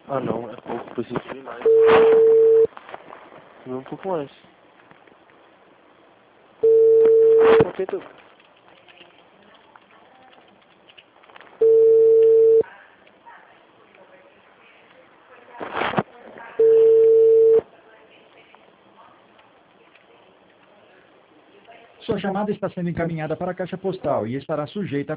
Ah não, é pouco, preciso subir mais. Subir um pouco mais. Ok, tu. Sua chamada está sendo encaminhada para a caixa postal e estará sujeita a